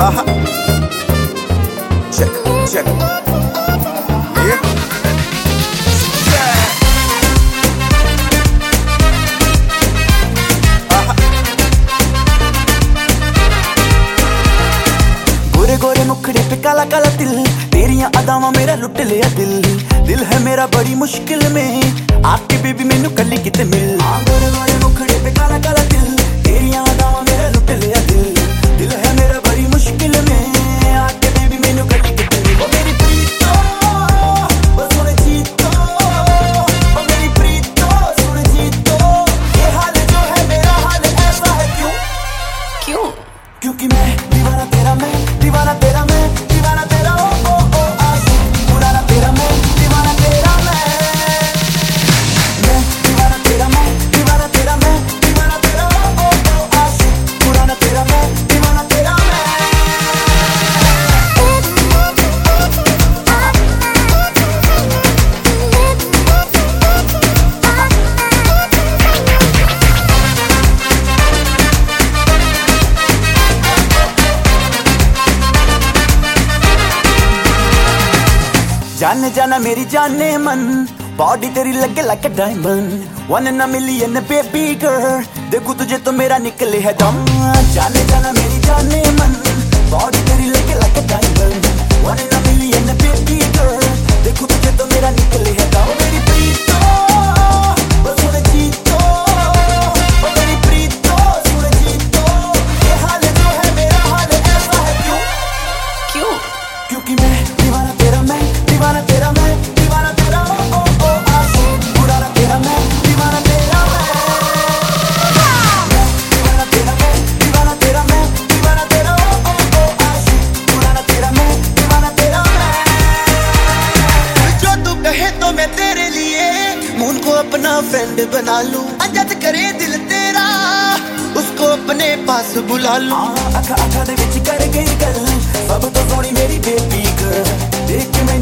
Uh-huh. Check, check. Yeah. गोरे गोरे मुखड़े पे काला काला तिल, तेरियां अदावां मेरा लुट लिया दिल। दिल है मेरा बड़ी मुश्किल में, आके बेबी मैनू कल्ली किते मिल। गोरे गोरे मुखड़े पे काला काला तिल, तेरियां अदावां मेरा लुट लिया दिल। दिल है मेरा बड़ी मुश्किल में, आके बेबी मैनू कल्ली किते मिल। ओ मेरी प्रीतो ओ सोने जीतो, ओ मेरी प्रीतो सोने जीतो। ये हाल जो है मेरा हाल ऐसा है क्यों क्यों? क्योंकि मैं दीवाना तेरा, मैं दीवाना तेरा, मैं दीवाना तेरा। ओ ओ ओ आशिक पुराना तेरा, मैं दीवाना तेरा। मैं दीवाना तेरा, मैं दीवाना तेरा, मैं दीवाना तेरा। ओ ओ ओ आशिक पुराना तेरा, मैं दीवाना तेरा। जाने जाना मेरी जाने मन, बॉडी तेरी लगे like diamond. 1 in a million baby girl, देखूं तुझे तो मेरा निकले है दम। जाने जाना मेरी जाने मन, बॉडी तेरी लगे like diamond. 1 in a million baby girl, देखूं तुझे तो मेरा निकले है दम। मेरी प्रीतो ओ सोने जीतो, ओ मेरी प्रीतो सोने जीतो। ये हाल जो है मेरा हाल ऐसा है क्यों क्यों? क्योंकि मैं दीवाना तेरा, मैं दीवाना तेरा, मैं दीवाना तेरा। ओ ओ ओ आशिक पुराना तेरा, मैं दीवाना तेरा। मैं दीवाना तेरा, मैं दीवाना तेरा, मैं दीवाना तेरा। ओ ओ ओ आशिक पुराना तेरा, मैं दीवाना तेरा। जो तू कहे तो मैं तेरे लिए मून को अपना फ्रेंड बना लूं। आजाद करे दिल तेरा, उसको अपने पास बुला लूं। अखा अखा दे विच कर गई गल, सब तो सोनी मेरी बेबी गर्ल। देख के मैं